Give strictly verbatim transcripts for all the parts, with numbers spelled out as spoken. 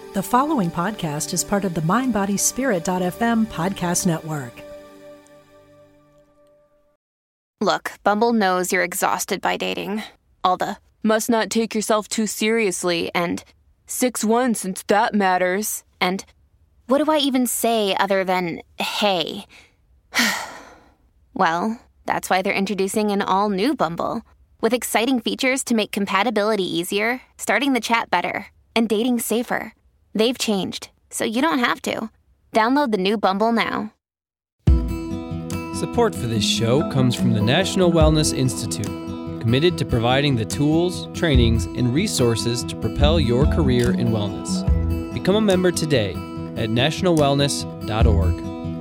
The following podcast is part of the mind body spirit dot f m podcast network. Look, Bumble knows you're exhausted by dating. All the, must not take yourself too seriously, and six one since that matters, and what do I even say other than, hey? Well, that's why they're introducing an all-new Bumble, with exciting features to make compatibility easier, starting the chat better, and dating safer. They've changed, so you don't have to. Download the new Bumble now. Support for this show comes from the National Wellness Institute, committed to providing the tools, trainings, and resources to propel your career in wellness. Become a member today at national wellness dot org.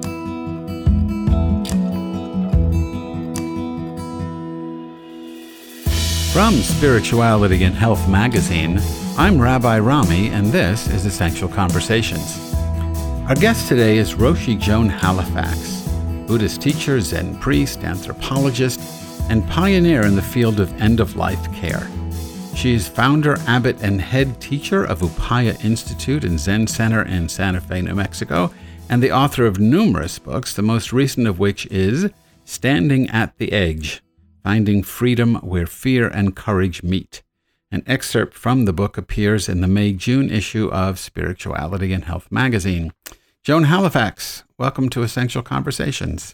From Spirituality and Health magazine, I'm Rabbi Rami, and this is Essential Conversations. Our guest today is Roshi Joan Halifax, Buddhist teacher, Zen priest, anthropologist, and pioneer in the field of end-of-life care. She is founder, abbot, and head teacher of Upaya Institute and Zen Center in Santa Fe, New Mexico, and the author of numerous books, the most recent of which is Standing at the Edge: Finding Freedom Where Fear and Courage Meet. An excerpt from the book appears in the May-June issue of Spirituality and Health magazine. Joan Halifax, welcome to Essential Conversations.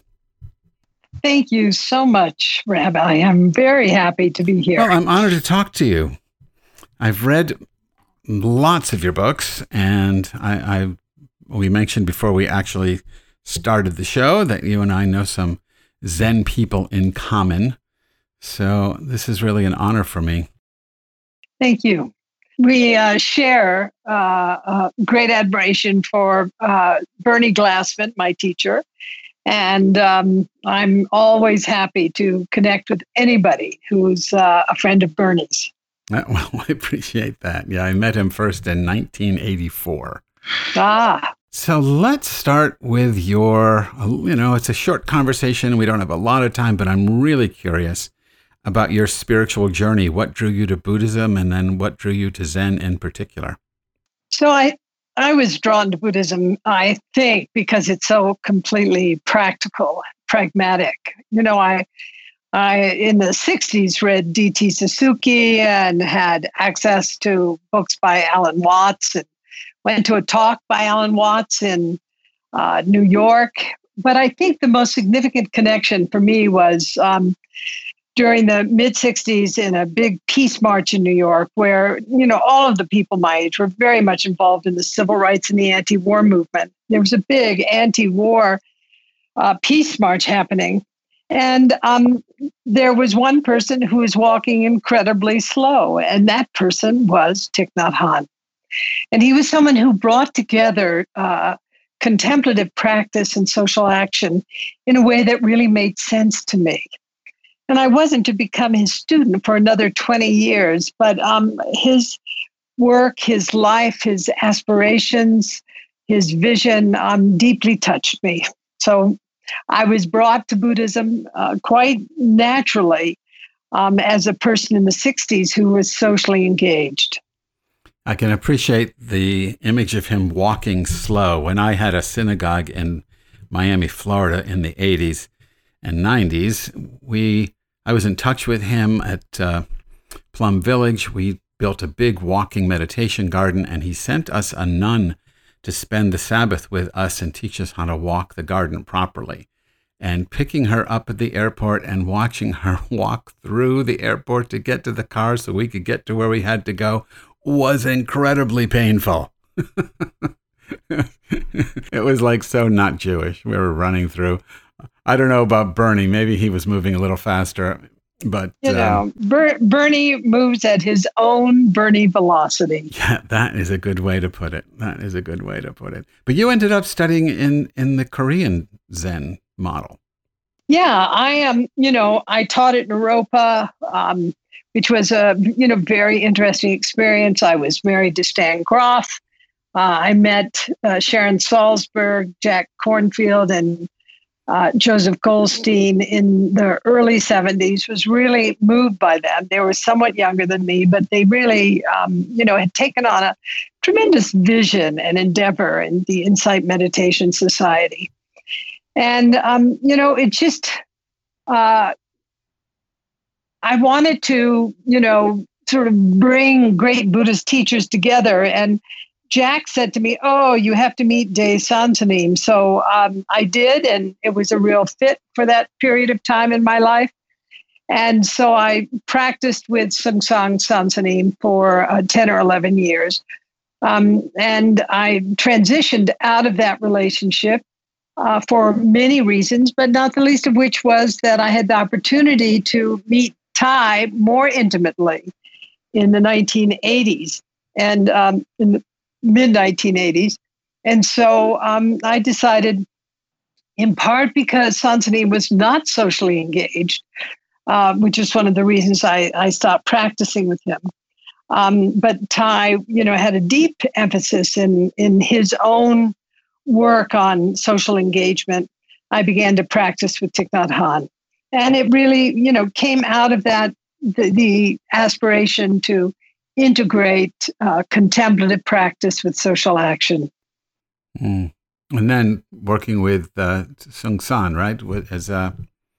Thank you so much, Rabbi. I'm very happy to be here. Well, I'm honored to talk to you. I've read lots of your books, and I, I we mentioned before we actually started the show that you and I know some Zen people in common. So this is really an honor for me. Thank you. We uh, share uh, uh, great admiration for uh, Bernie Glassman, my teacher, and um, I'm always happy to connect with anybody who's uh, a friend of Bernie's. Uh, well, I appreciate that. Yeah, I met him first in nineteen eighty-four. Ah. So let's start with your, you know, it's a short conversation. We don't have a lot of time, but I'm really curious about your spiritual journey. What drew you to Buddhism, and then what drew you to Zen in particular? So I, I was drawn to Buddhism, I think, because it's so completely practical, pragmatic. You know, I, I in the sixties read D T Suzuki and had access to books by Alan Watts, and went to a talk by Alan Watts in uh, New York. But I think the most significant connection for me was um, during the mid-sixties in a big peace march in New York, where, you know, all of the people my age were very much involved in the civil rights and the anti-war movement. There was a big anti-war uh, peace march happening. And um, there was one person who was walking incredibly slow, and that person was Thich Nhat Hanh. And he was someone who brought together uh, contemplative practice and social action in a way that really made sense to me. And I wasn't to become his student for another twenty years, but um, his work, his life, his aspirations, his vision um, deeply touched me. So I was brought to Buddhism uh, quite naturally um, as a person in the sixties who was socially engaged. I can appreciate the image of him walking slow. When I had a synagogue in Miami, Florida in the eighties and nineties, we I was in touch with him at uh, Plum Village. We built a big walking meditation garden, and he sent us a nun to spend the Sabbath with us and teach us how to walk the garden properly. And picking her up at the airport and watching her walk through the airport to get to the car so we could get to where we had to go was incredibly painful. It was like so not Jewish. We were running through. I don't know about Bernie. Maybe he was moving a little faster, but you know, um, Ber- Bernie moves at his own Bernie velocity. Yeah, that is a good way to put it. That is a good way to put it. But you ended up studying in in the Korean Zen model. Yeah, I am. Um, you know, I taught at Naropa, um, which was a you know very interesting experience. I was married to Stan Groff. Uh, I met uh, Sharon Salzberg, Jack Kornfield, and uh, Joseph Goldstein in the early seventies, was really moved by them. They were somewhat younger than me, but they really, um, you know, had taken on a tremendous vision and endeavor in the Insight Meditation Society. And, um, you know, it just, uh, I wanted to, you know, sort of bring great Buddhist teachers together. And Jack said to me, oh, you have to meet Dae Sansanim. So um, I did, and it was a real fit for that period of time in my life. And so I practiced with Seungsang Sansanim for uh, ten or eleven years. Um, and I transitioned out of that relationship uh, for many reasons, but not the least of which was that I had the opportunity to meet Thay more intimately in the nineteen eighties and um, in the mid nineteen eighties. And so um, I decided, in part because Sansanim was not socially engaged, uh, which is one of the reasons I, I stopped practicing with him. Um, but Thay, you know, had a deep emphasis in, in his own work on social engagement. I began to practice with Thich Nhat Hanh. And it really, you know, came out of that, the, the aspiration to integrate uh, contemplative practice with social action. Mm. And then working with uh, Seungsang, right, with, as a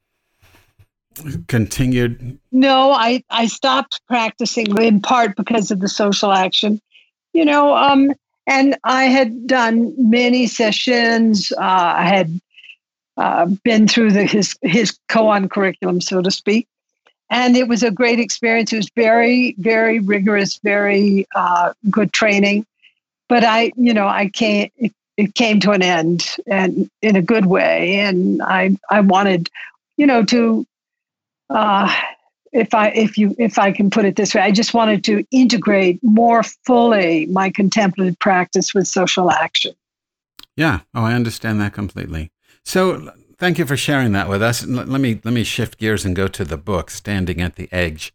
continued? No, I, I stopped practicing in part because of the social action, you know, um, and I had done many sessions. Uh, I had uh, been through the, his, his koan curriculum, so to speak. And it was a great experience. It was very, very rigorous, very uh, good training. But I, you know, I can't, it, it came to an end, and in a good way. And I, I wanted, you know, to, uh, if I, if you, if I can put it this way, I just wanted to integrate more fully my contemplative practice with social action. Yeah. Oh, I understand that completely. So thank you for sharing that with us. Let me let me shift gears and go to the book, Standing at the Edge.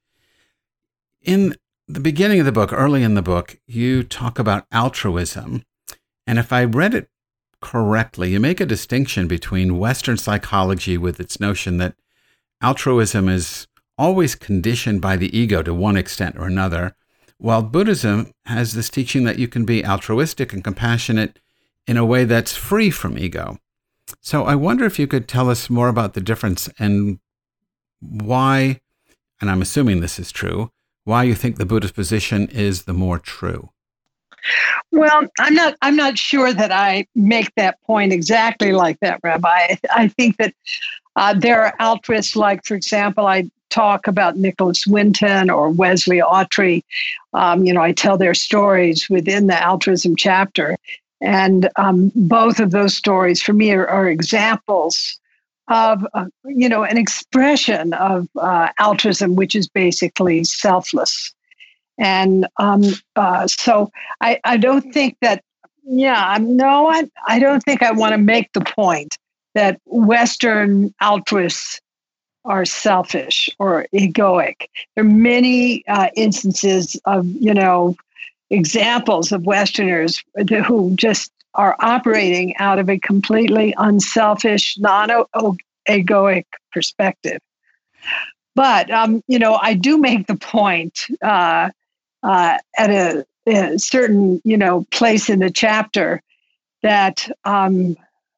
In the beginning of the book, early in the book, you talk about altruism. And if I read it correctly, you make a distinction between Western psychology with its notion that altruism is always conditioned by the ego to one extent or another, while Buddhism has this teaching that you can be altruistic and compassionate in a way that's free from ego. So I wonder if you could tell us more about the difference and why, and I'm assuming this is true, why you think the Buddhist position is the more true. Well, I'm not I'm not sure that I make that point exactly like that, Rabbi. I, I think that uh, there are altruists, like, for example, I talk about Nicholas Winton or Wesley Autry. Um, you know, I tell their stories within the altruism chapter. And um, both of those stories, for me, are, are examples of, uh, you know, an expression of uh, altruism, which is basically selfless. And um, uh, so I, I don't think that, yeah, I'm, no, I, I don't think I want to make the point that Western altruists are selfish or egoic. There are many uh, instances of, you know, examples of Westerners who just are operating out of a completely unselfish, non-egoic perspective. But, um, you know, I do make the point uh, uh, at a, a certain, you know, place in the chapter that um,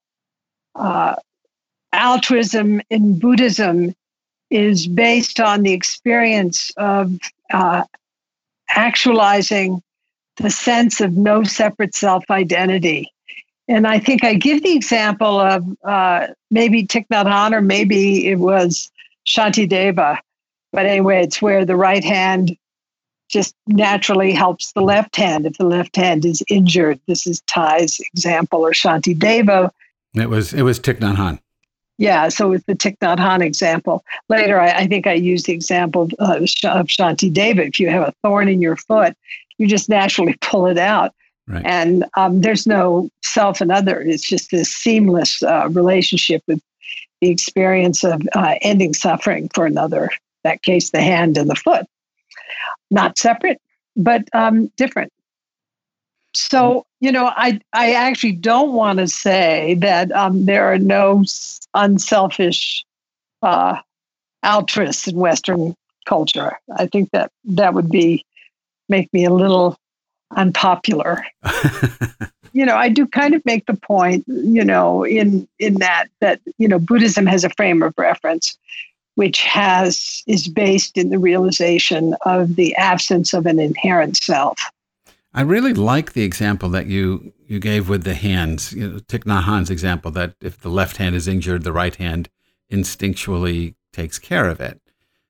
uh, altruism in Buddhism is based on the experience of uh, actualizing the sense of no separate self-identity. And I think I give the example of uh, maybe Thich Nhat Hanh, or maybe it was Shantideva. But anyway, it's where the right hand just naturally helps the left hand if the left hand is injured. This is Thay's example, or Shantideva. It was it was Thich Nhat Hanh. Yeah, so it's the Thich Nhat Hanh example. Later, I, I think I used the example of, uh, of Shantideva. If you have a thorn in your foot, you just naturally pull it out. Right. And um, there's no self and other. It's just this seamless uh, relationship with the experience of uh, ending suffering for another, in that case, the hand and the foot. Not separate, but um, different. So, you know, I I actually don't want to say that um, there are no s- unselfish uh, altruists in Western culture. I think that that would be make me a little unpopular. You know, I do kind of make the point, you know, in in that that you know Buddhism has a frame of reference, which has is based in the realization of the absence of an inherent self. I really like the example that you, you gave with the hands, you know, Thich Nhat Hanh's example that if the left hand is injured, the right hand instinctually takes care of it.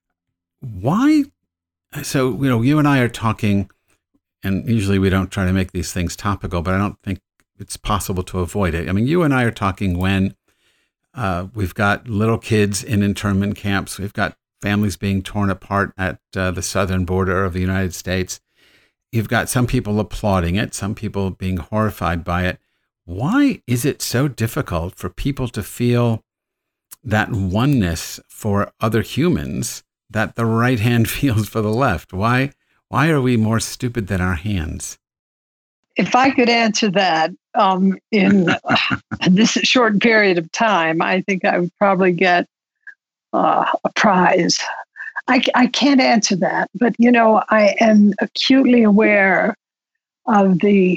Why? So, you know, you and I are talking, and usually we don't try to make these things topical, but I don't think it's possible to avoid it. I mean, you and I are talking when uh, we've got little kids in internment camps. We've got families being torn apart at uh, the southern border of the United States. You've got some people applauding it, some people being horrified by it. Why is it so difficult for people to feel that oneness for other humans that the right hand feels for the left? Why, why are we more stupid than our hands? If I could answer that um, in this short period of time, I think I would probably get uh, a prize. I, I can't answer that, but, you know, I am acutely aware of the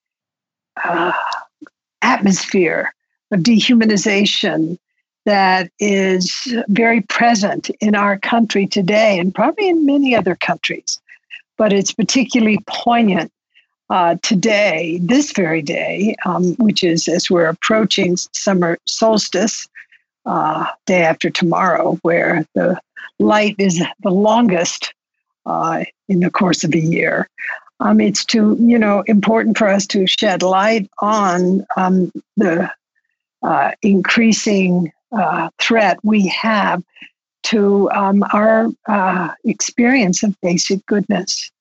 uh, atmosphere of dehumanization that is very present in our country today and probably in many other countries. But it's particularly poignant uh, today, this very day, um, which is as we're approaching summer solstice, uh, day after tomorrow, where the light is the longest uh, in the course of a year. Um, it's to, you know, important for us to shed light on um, the uh, increasing uh, threat we have to um, our uh, experience of basic goodness.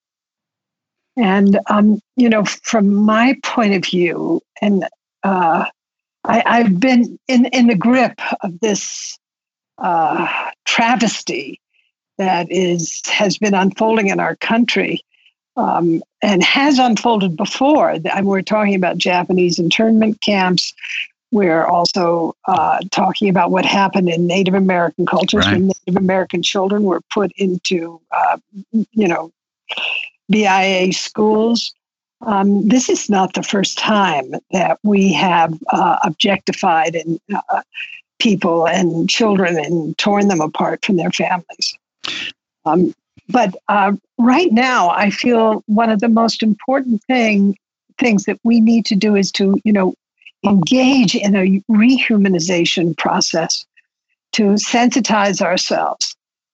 And, um, you know, from my point of view, and uh, I, I've been in, in the grip of this Uh, travesty that is has been unfolding in our country um, and has unfolded before. And we're talking about Japanese internment camps. We're also uh, talking about what happened in Native American cultures Right. when Native American children were put into, uh, you know, B I A schools. Um, this is not the first time that we have uh, objectified and uh, people and children and torn them apart from their families. Um, but uh, right now, I feel one of the most important thing things that we need to do is to, you know, engage in a rehumanization process to sensitize ourselves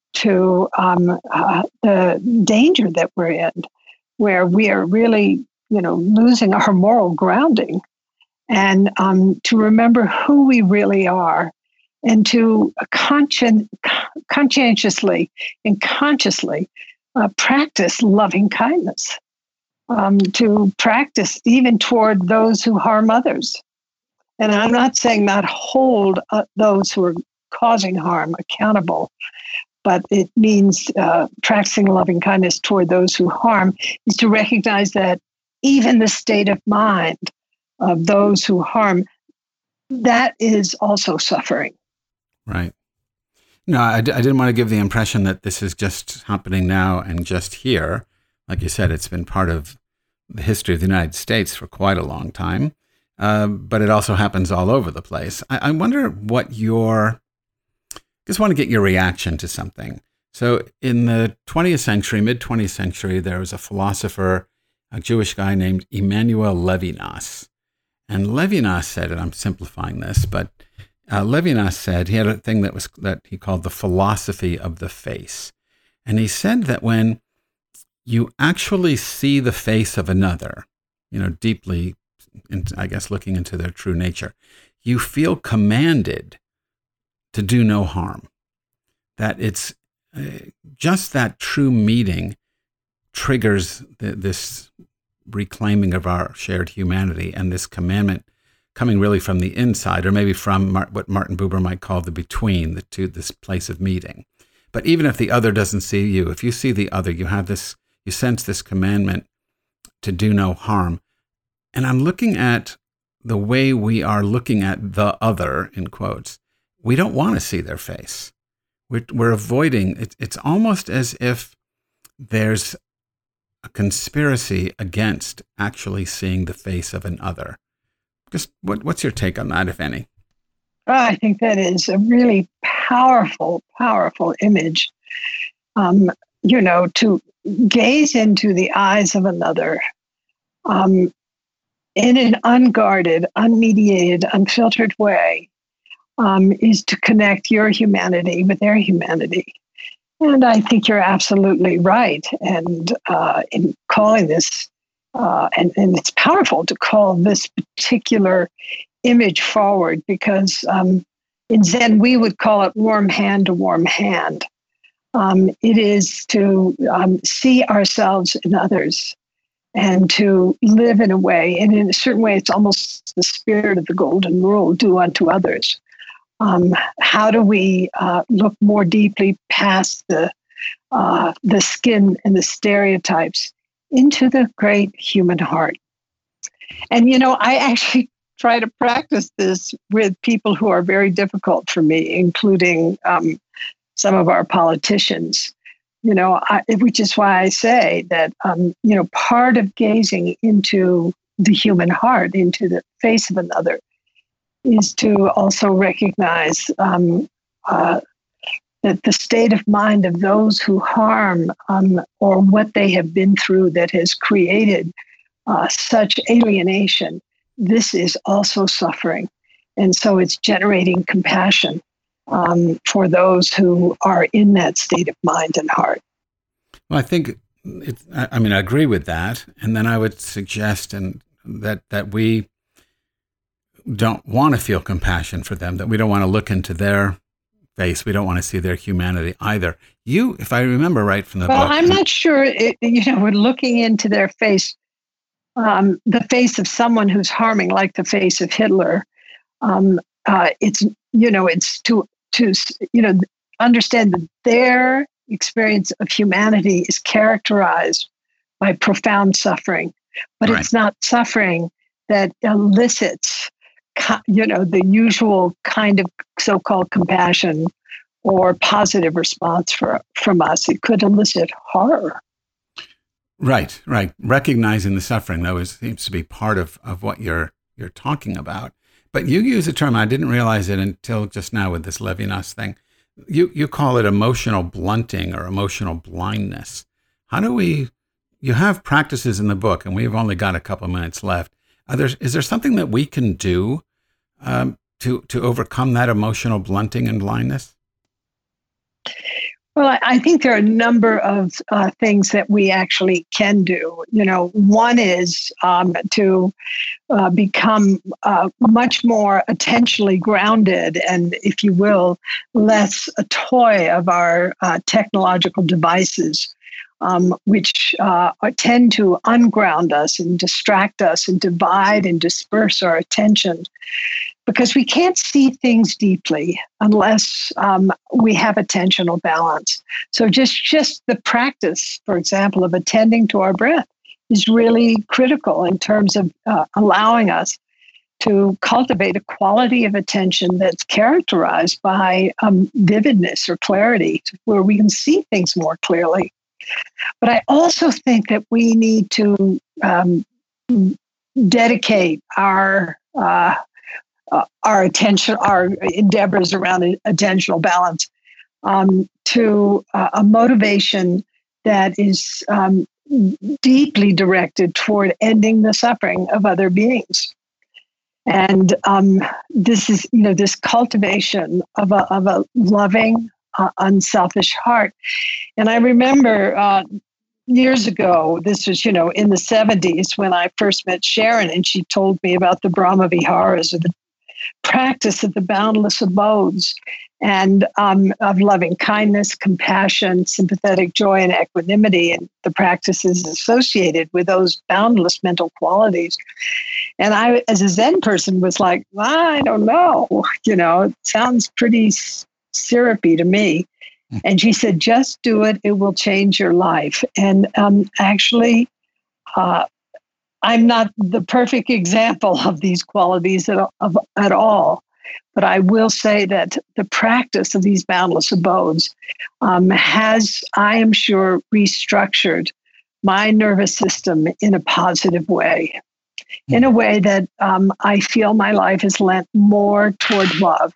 to um, uh, the danger that we're in, where we are really, you know, losing our moral grounding, and um, to remember who we really are, and to conscien- conscientiously and consciously uh, practice loving kindness, um, to practice even toward those who harm others. And I'm not saying not hold uh, those who are causing harm accountable, but it means uh, practicing loving kindness toward those who harm is to recognize that even the state of mind of those who harm, that is also suffering. Right. No, I, d- I didn't want to give the impression that this is just happening now and just here. Like you said, it's been part of the history of the United States for quite a long time, uh, but it also happens all over the place. I, I wonder what your, just want to get your reaction to something. So in the twentieth century, mid-twentieth century, there was a philosopher, a Jewish guy named Emmanuel Levinas. And Levinas said, and I'm simplifying this, but uh, Levinas said he had a thing that was that he called the philosophy of the face. And he said that when you actually see the face of another, you know, deeply, in, I guess, looking into their true nature, you feel commanded to do no harm. That it's uh, just that true meeting triggers the, this reclaiming of our shared humanity, and this commandment coming really from the inside, or maybe from Mar- what Martin Buber might call the between, the two, this place of meeting. But even if the other doesn't see you, if you see the other, you have this, you sense this commandment to do no harm. and I'm looking at the way we are looking at the other, in quotes. We don't want to see their face. We're, we're avoiding it. It's almost as if there's a conspiracy against actually seeing the face of an other. Just what, what's your take on that, if any? I think that is a really powerful, powerful image. Um, you know, to gaze into the eyes of another um, in an unguarded, unmediated, unfiltered way um, is to connect your humanity with their humanity. And I think you're absolutely right. And uh, in calling this, uh, and, and it's powerful to call this particular image forward, because um, in Zen, we would call it warm hand to warm hand. Um, it is to um, see ourselves in others and to live in a way, and in a certain way, it's almost the spirit of the golden rule, do unto others. Um, how do we uh, look more deeply past the uh, the skin and the stereotypes into the great human heart? And, you know, I actually try to practice this with people who are very difficult for me, including um, some of our politicians. You know, I, which is why I say that, um, you know, part of gazing into the human heart, into the face of another, is to also recognize um, uh, that the state of mind of those who harm um, or what they have been through that has created uh, such alienation, this is also suffering. And so it's generating compassion um, for those who are in that state of mind and heart. Well, I think, it, I mean, I agree with that. And then I would suggest and that that we don't want to feel compassion for them, that we don't want to look into their face. We don't want to see their humanity either. You, if I remember right from the well, book. Well, I'm not sure, it, you know, we're looking into their face, um, the face of someone who's harming, like the face of Hitler. Um, uh, it's, you know, it's to, to, you know, understand that their experience of humanity is characterized by profound suffering, but right. It's not suffering that elicits, you know, the usual kind of so-called compassion or positive response for, from us. It could elicit horror. Right, right. Recognizing the suffering, though, is, seems to be part of, of what you're you're talking about. But you use a term, I didn't realize it until just now with this Levinas thing. You you call it emotional blunting or emotional blindness. How do we, you have practices in the book, and we've only got a couple minutes left. Are there, is there something that we can do um, to to overcome that emotional blunting and blindness? Well, I think there are a number of uh, things that we actually can do. You know, one is um, to uh, become uh, much more attentionally grounded and, if you will, less a toy of our uh, technological devices, um, which uh, tend to unground us and distract us and divide and disperse our attention. Because we can't see things deeply unless um, we have attentional balance. So just, just the practice, for example, of attending to our breath is really critical in terms of uh, allowing us to cultivate a quality of attention that's characterized by um, vividness or clarity, where we can see things more clearly. But I also think that we need to um, dedicate our uh, Uh, our attention, our endeavors around attentional balance um, to uh, a motivation that is um, deeply directed toward ending the suffering of other beings. And um, this is, you know, this cultivation of a, of a loving, uh, unselfish heart. And I remember uh, years ago, this was, you know, in the seventies when I first met Sharon, and she told me about the Brahma Viharas, or the practice of the boundless abodes, and um, of loving kindness, compassion, sympathetic joy, and equanimity, and the practices associated with those boundless mental qualities. And I, as a Zen person, was like, I don't know, you know, it sounds pretty syrupy to me. And she said, just do it. It will change your life. And um, actually, uh, I'm not the perfect example of these qualities at, of, at all, but I will say that the practice of these boundless abodes um, has, I am sure, restructured my nervous system in a positive way, in a way that um, I feel my life has lent more toward love.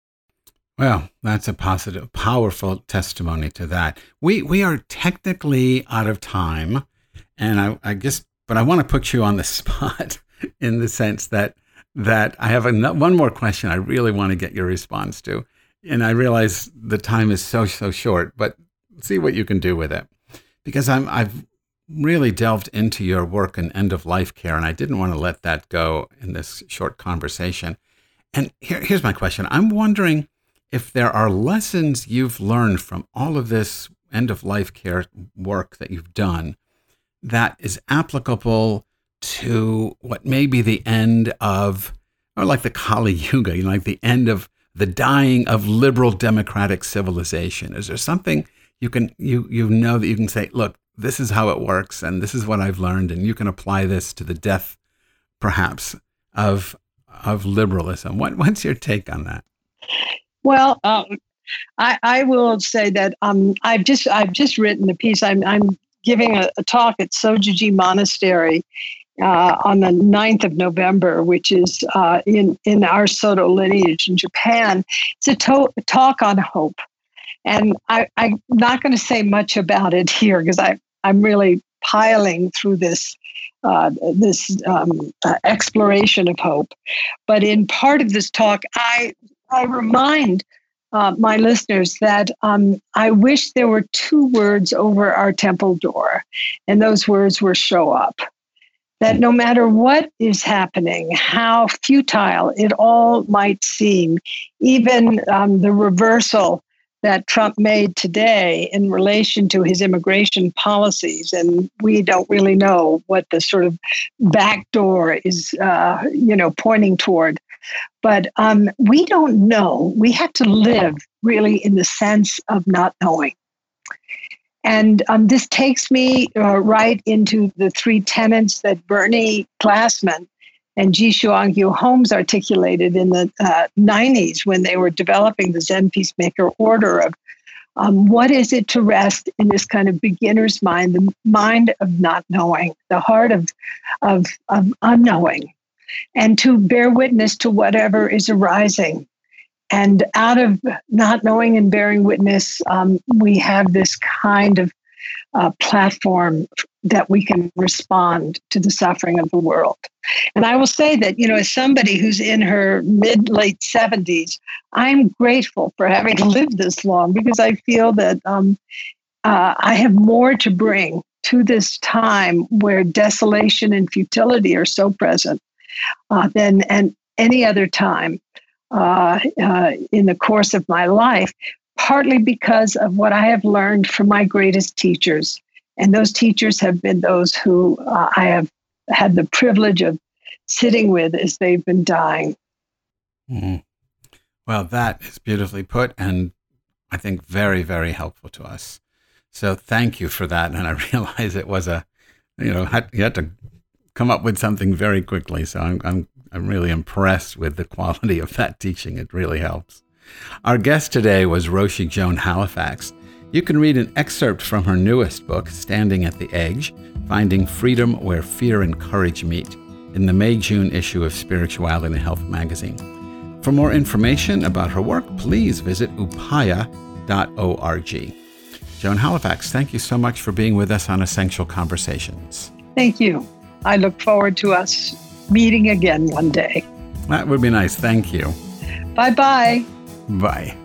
Well, that's a positive, powerful testimony to that. We we are technically out of time, and I, I guess, but I want to put you on the spot in the sense that that I have a, one more question I really want to get your response to, and I realize the time is so so short, but see what you can do with it, because I'm I've really delved into your work in end of life care, and I didn't want to let that go in this short conversation. And here, here's my question: I'm wondering if there are lessons you've learned from all of this end-of-life care work that you've done that is applicable to what may be the end of, or like the Kali Yuga, you know, like the end of the dying of liberal democratic civilization. Is there something you can you you know that you can say, look, this is how it works, and this is what I've learned, and you can apply this to the death, perhaps, of of liberalism? What what's your take on that? Well, um, I, I will say that um, I've just I've just written a piece. I'm I'm giving a, a talk at Sojuji Monastery uh, on the ninth of November, which is uh, in in our Soto lineage in Japan. It's a, to- a talk on hope, and I, I'm not going to say much about it here because I I'm really piling through this uh, this um, uh, exploration of hope. But in part of this talk, I. I remind uh, my listeners that um, I wish there were two words over our temple door, and those words were show up. That no matter what is happening, how futile it all might seem, even um, the reversal that Trump made today in relation to his immigration policies, and we don't really know what the sort of back door is, uh, you know, pointing toward. But um, we don't know. We have to live really in the sense of not knowing. And um, this takes me uh, right into the three tenets that Bernie Glassman and Ji Xuangyu Holmes articulated in the uh, nineties when they were developing the Zen Peacemaker order of um, what is it to rest in this kind of beginner's mind, the mind of not knowing, the heart of, of, of unknowing, and to bear witness to whatever is arising. And out of not knowing and bearing witness, um, we have this kind of uh, platform that we can respond to the suffering of the world. And I will say that, you know, as somebody who's in her mid, late seventies, I'm grateful for having lived this long because I feel that um, uh, I have more to bring to this time where desolation and futility are so present uh, than and any other time uh, uh, in the course of my life, partly because of what I have learned from my greatest teachers. And those teachers have been those who uh, I have had the privilege of sitting with as they've been dying. Mm-hmm. Well, that is beautifully put, and I think very, very helpful to us. So thank you for that. And I realize it was a, you know, had, you had to come up with something very quickly. So I'm, I'm, I'm really impressed with the quality of that teaching. It really helps. Our guest today was Roshi Joan Halifax. You can read an excerpt from her newest book, Standing at the Edge, Finding Freedom Where Fear and Courage Meet, in the May-June issue of Spirituality and Health magazine. For more information about her work, please visit upaya dot org. Joan Halifax, thank you so much for being with us on Essential Conversations. Thank you. I look forward to us meeting again one day. That would be nice. Thank you. Bye-bye. Bye.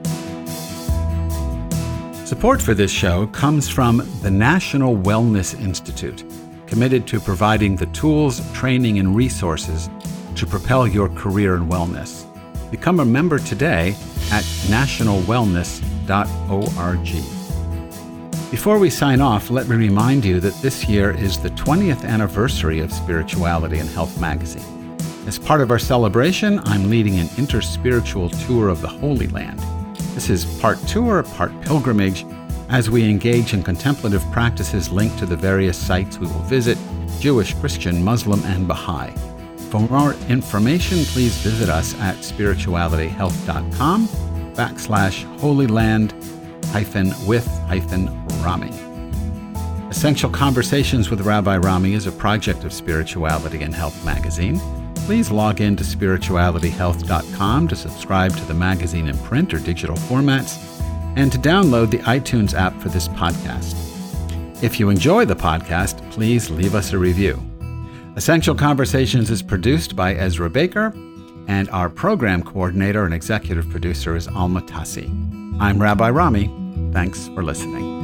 Support for this show comes from the National Wellness Institute, committed to providing the tools, training, and resources to propel your career in wellness. Become a member today at national wellness dot org. Before we sign off, let me remind you that this year is the twentieth anniversary of Spirituality and Health magazine. As part of our celebration, I'm leading an interspiritual tour of the Holy Land. This is part tour, part pilgrimage, as we engage in contemplative practices linked to the various sites we will visit, Jewish, Christian, Muslim, and Baha'i. For more information, please visit us at spiritualityhealth.com backslash holyland hyphen with hyphen Rami. Essential Conversations with Rabbi Rami is a project of Spirituality and Health magazine. Please log in to spirituality health dot com to subscribe to the magazine in print or digital formats and to download the iTunes app for this podcast. If you enjoy the podcast, please leave us a review. Essential Conversations is produced by Ezra Baker, and our program coordinator and executive producer is Alma Tassi. I'm Rabbi Rami. Thanks for listening.